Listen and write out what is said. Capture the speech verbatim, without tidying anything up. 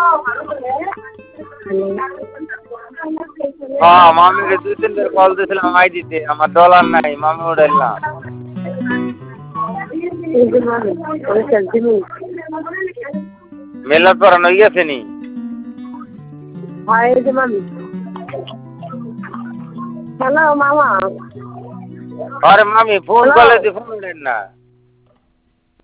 হ্যাঁ মামিকে দুই তিনবার কল দিয়েছিলাম আইডিতে আমার ডলার নাই মামি উঠাইল না। মেলার পড়ানো গেছে নি? হ্যালো মামা। আরে মামি ফোন করলে তুই ফোন উঠেন না।